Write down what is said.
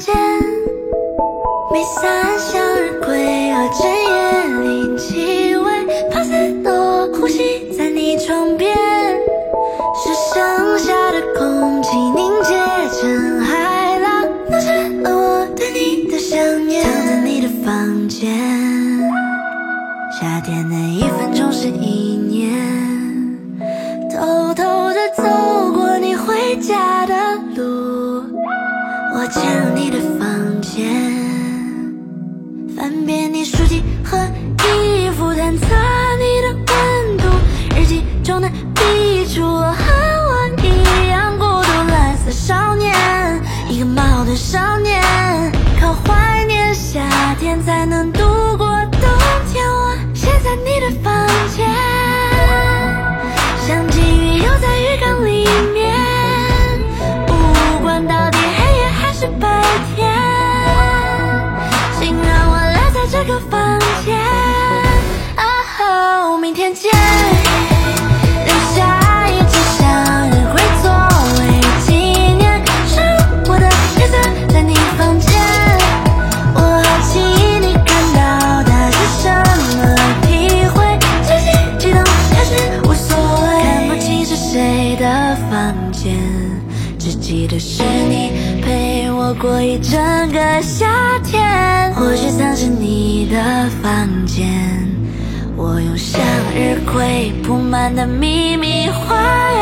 间，弥散向日葵和针叶林气味，帕斯多呼吸在你床边，是剩下的空气凝结成海浪，弄湿了我对你的想念。躺在你的房间，夏天的1分钟是1年，偷偷地走过你回家的路，我潜入你的房间，翻遍你书籍和衣服，探测你的温度，日记中的笔触，我和我一样孤独，蓝色少年，一个矛盾少年，靠怀念夏天才能度过冬天。我陷在你的房间，像金鱼游在浴缸里面，不管到底黑夜还是白天，请让我留在这个房间。哦，明天见。留下一支向日葵作为纪念，是我的颜色在你房间。我好奇你看到的是什么体会，惊喜激动还是无所谓，看不清是谁的房间，只记得是你陪我过一整个夏天。或许曾是你的房间，我用向日葵铺满的秘密花园。